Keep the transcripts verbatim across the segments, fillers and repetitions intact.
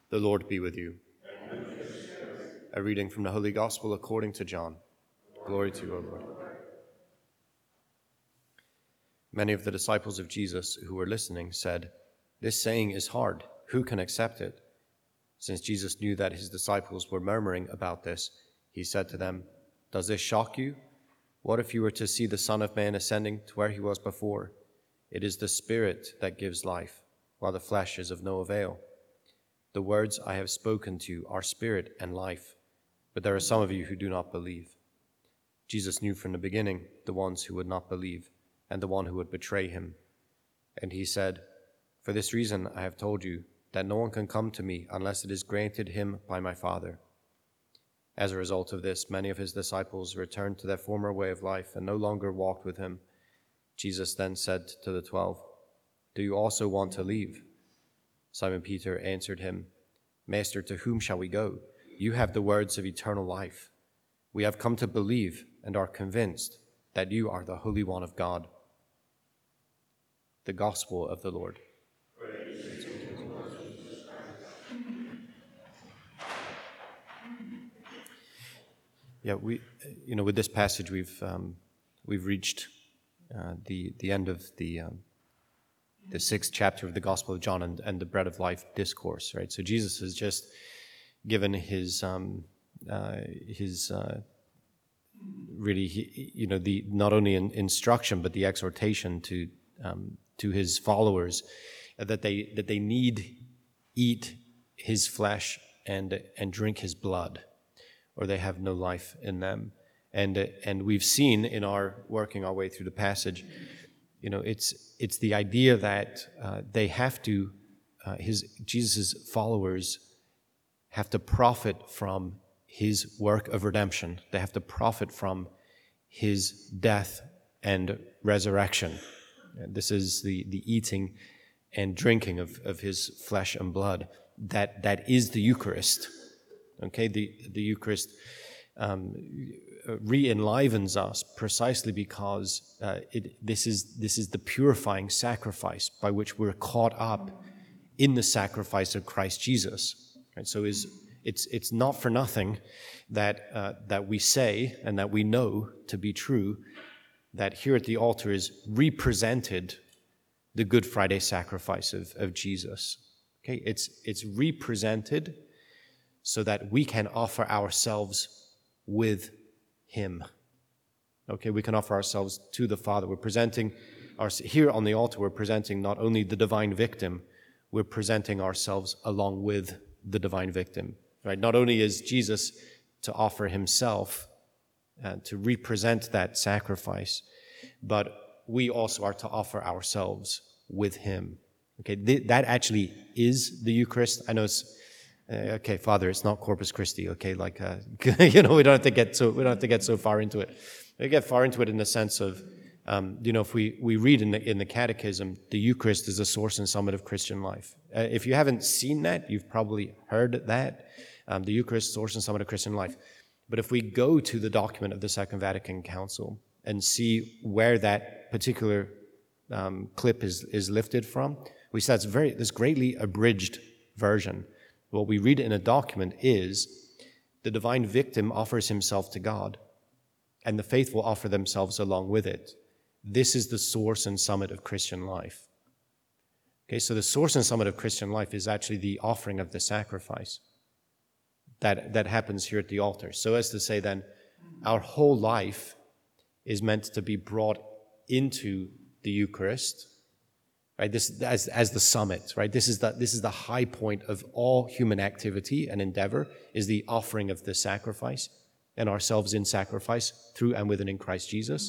The Lord be with you. A reading from the Holy Gospel according to John. Glory to you, O Lord. Many of the disciples of Jesus who were listening said, "This saying is hard. Who can accept it?" Since Jesus knew that his disciples were murmuring about this, he said to them, "Does this shock you? What if you were to see the Son of Man ascending to where he was before? It is the Spirit that gives life, while the flesh is of no avail. The words I have spoken to you are spirit and life, but there are some of you who do not believe." Jesus knew from the beginning the ones who would not believe and the one who would betray him. And he said, "For this reason I have told you that no one can come to me unless it is granted him by my Father." As a result of this, many of his disciples returned to their former way of life and no longer walked with him. Jesus then said to the twelve, "Do you also want to leave?" Simon Peter answered him, "Master, to whom shall we go? You have the words of eternal life. We have come to believe and are convinced that you are the Holy One of God." The Gospel of the Lord. Praise be to the Lord Jesus Christ. Yeah, we, you know, with this passage, we've um, we've reached uh, the the end of the. Um, the sixth chapter of the Gospel of John and, and the Bread of Life discourse, right? So Jesus has just given his, um, uh, his uh, really, he, you know, the not only in, instruction, but the exhortation to um, to his followers that they that they need eat his flesh and and drink his blood, or they have no life in them. And and we've seen in our working our way through the passage, you know, it's it's the idea that uh, they have to, uh, his Jesus's followers have to profit from his work of redemption. They have to profit from his death and resurrection. And this is the the eating and drinking of, of his flesh and blood. That that is the Eucharist. Okay, the the Eucharist um, re-enlivens us precisely because uh, it, this is this is the purifying sacrifice by which we're caught up in the sacrifice of Christ Jesus. Right? So is it's it's not for nothing that uh, that we say and that we know to be true that here at the altar is represented the Good Friday sacrifice of, of Jesus. Okay, it's it's represented so that we can offer ourselves with him. Okay, we can offer ourselves to the Father. We're presenting, our, here on the altar, we're presenting not only the divine victim, we're presenting ourselves along with the divine victim. Right? Not only is Jesus to offer himself, uh, to represent that sacrifice, but we also are to offer ourselves with him. Okay, th- that actually is the Eucharist. I know it's Uh, okay, Father, it's not Corpus Christi. Okay, like uh, you know, we don't have to get so we don't have to get so far into it. We get far into it in the sense of, um, you know, if we, we read in the in the Catechism, the Eucharist is the source and summit of Christian life. Uh, if you haven't seen that, you've probably heard that, um, the Eucharist, source and summit of Christian life. But if we go to the document of the Second Vatican Council and see where that particular um, clip is is lifted from, we see that's very this greatly abridged version. What we read in a document is the divine victim offers himself to God, and the faithful offer themselves along with it. This is the source and summit of Christian life. Okay, so the source and summit of Christian life is actually the offering of the sacrifice that, that happens here at the altar. So as to say then, our whole life is meant to be brought into the Eucharist, right? This as as the summit, right? This is the this is the high point of all human activity and endeavor, is the offering of the sacrifice and ourselves in sacrifice through and with and in Christ Jesus.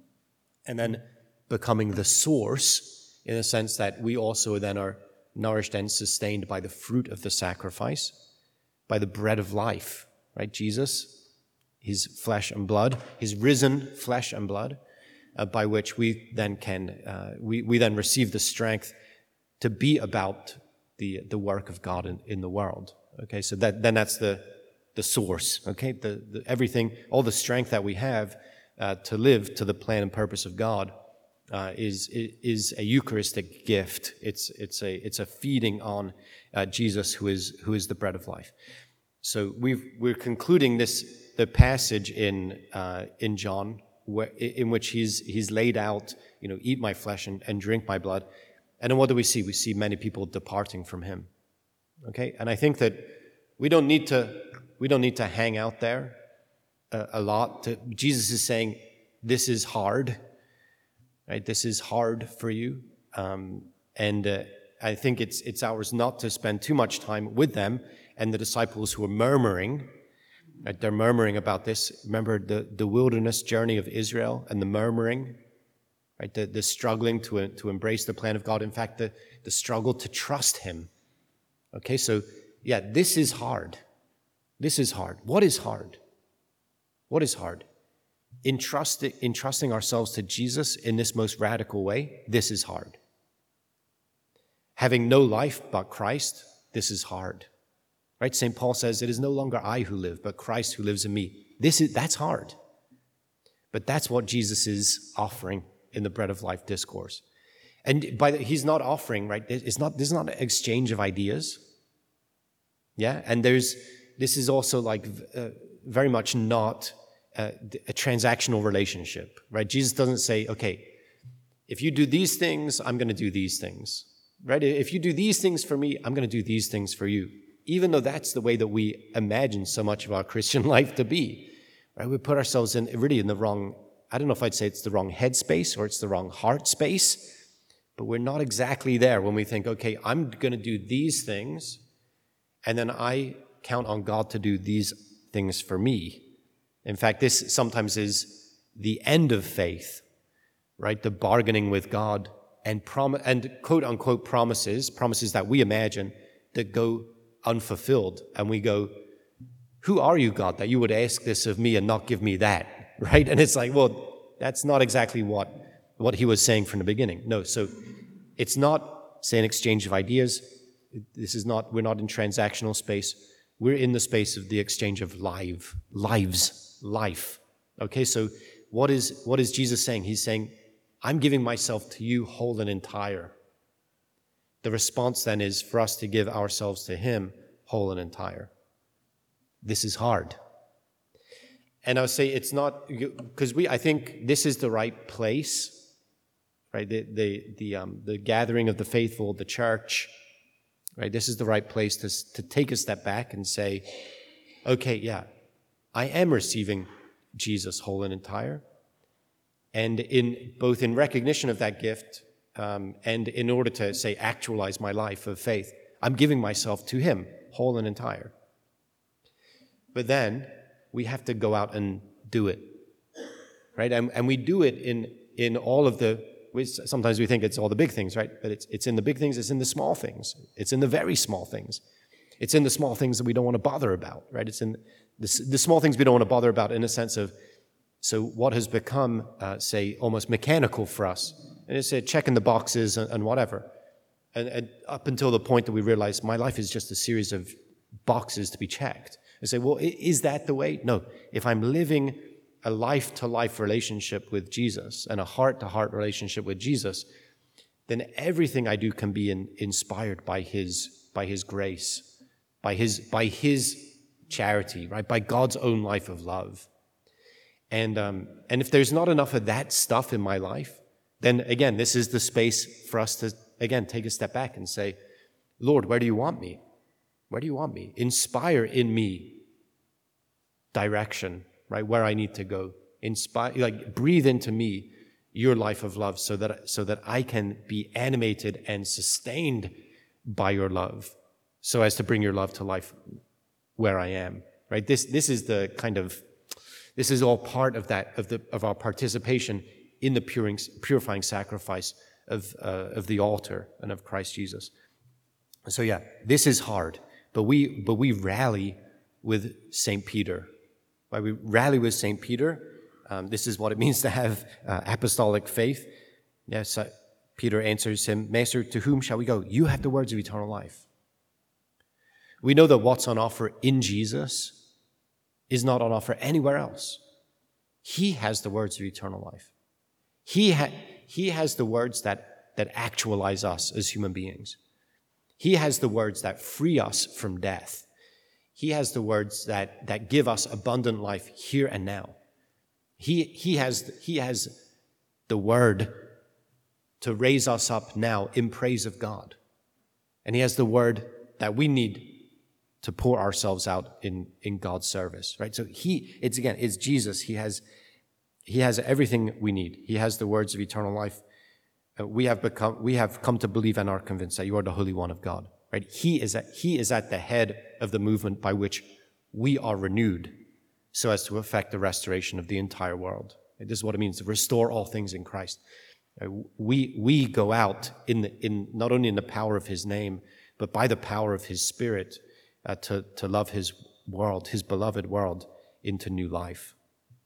And then becoming the source in a sense that we also then are nourished and sustained by the fruit of the sacrifice, by the bread of life, right? Jesus, his flesh and blood, his risen flesh and blood, Uh, by which we then can uh, we we then receive the strength to be about the the work of God in, in the world. Okay, so that then that's the the source. Okay, the, the everything, all the strength that we have uh, to live to the plan and purpose of God uh, is is a Eucharistic gift. It's it's a it's a feeding on uh, Jesus, who is who is the bread of life. So we've, we're concluding this the passage in uh, in John, where, in which he's he's laid out, you know, eat my flesh and, and drink my blood, and then what do we see? We see many people departing from him. Okay, and I think that we don't need to we don't need to hang out there a, a lot. To, Jesus is saying, this is hard, right? This is hard for you, um, and uh, I think it's it's ours not to spend too much time with them and the disciples who are murmuring. Right? They're murmuring about this. Remember the, the wilderness journey of Israel and the murmuring, right? The, the struggling to to embrace the plan of God. In fact, the the struggle to trust Him. Okay, so yeah, this is hard. This is hard. What is hard? What is hard? Entrusting, entrusting ourselves to Jesus in this most radical way, this is hard. Having no life but Christ, this is hard. Right? Saint Paul says, it is no longer I who live, but Christ who lives in me. This is, that's hard. But that's what Jesus is offering in the Bread of Life discourse. And by the, he's not offering, right? It's not, this is not an exchange of ideas. Yeah? And there's, this is also like uh, very much not uh, a transactional relationship, right? Jesus doesn't say, okay, if you do these things, I'm going to do these things, right? If you do these things for me, I'm going to do these things for you. Even though that's the way that we imagine so much of our Christian life to be, right? We put ourselves in really in the wrong, I don't know if I'd say it's the wrong headspace or it's the wrong heart space, but we're not exactly there when we think, okay, I'm going to do these things, and then I count on God to do these things for me. In fact, this sometimes is the end of faith, right? The bargaining with God and prom- and quote unquote promises, promises that we imagine that go unfulfilled. And we go, who are you, God, that you would ask this of me and not give me that, right? And it's like, well, that's not exactly what, what he was saying from the beginning. No, so it's not, say, an exchange of ideas. This is not, we're not in transactional space. We're in the space of the exchange of live, lives, life. Okay, so what is what is Jesus saying? He's saying, I'm giving myself to you whole and entire. The response then is for us to give ourselves to him whole and entire. This is hard. And I'll say it's not, because we, I think this is the right place, right? The, the, the, um, the gathering of the faithful, the church, right? This is the right place to, to take a step back and say, okay, yeah, I am receiving Jesus whole and entire. And in both in recognition of that gift um, and in order to, say, actualize my life of faith, I'm giving myself to him whole and entire. But then we have to go out and do it, right? And, and we do it in, in all of the, we, sometimes we think it's all the big things, right? But it's, it's in the big things, it's in the small things. It's in the very small things. It's in the small things that we don't want to bother about, right? It's in the, the small things we don't want to bother about in a sense of, so what has become, uh, say, almost mechanical for us, and it's uh, checking the boxes and, and whatever. And, and up until the point that we realize my life is just a series of boxes to be checked. And say, well, is that the way? No. If I'm living a life-to-life relationship with Jesus and a heart-to-heart relationship with Jesus, then everything I do can be in, inspired by his, by his grace, by his, by his charity, right? By God's own life of love. And um, and if there's not enough of that stuff in my life, then again, this is the space for us to, again, take a step back and say, Lord, where do you want me? Where do you want me? Inspire in me direction, right? Where I need to go. Inspire, like breathe into me your life of love so that, so that I can be animated and sustained by your love so as to bring your love to life where I am, right? This, this is the kind of, this is all part of that, of the, of our participation in the puring, purifying sacrifice of, uh, of the altar and of Christ Jesus. So yeah, this is hard. But we, but we rally with Saint Peter. Right? We rally with Saint Peter. Um, this is what it means to have uh, apostolic faith. Yes, uh, Peter answers him, Master, to whom shall we go? You have the words of eternal life. We know that what's on offer in Jesus is not on offer anywhere else. He has the words of eternal life. He ha- he has the words that, that actualize us as human beings. He has the words that free us from death. He has the words that, that give us abundant life here and now. He, he, has, he has the word to raise us up now in praise of God. And he has the word that we need to pour ourselves out in, in God's service, right? So he, it's again, it's Jesus. He has, he has everything we need. He has the words of eternal life. Uh, we have become, we have come to believe and are convinced that you are the Holy One of God, right? He is at, he is at the head of the movement by which we are renewed so as to effect the restoration of the entire world. This is what it means to restore all things in Christ. We, we go out in, the, in not only in the power of his name, but by the power of his Spirit uh, to, to love his world, his beloved world, into new life.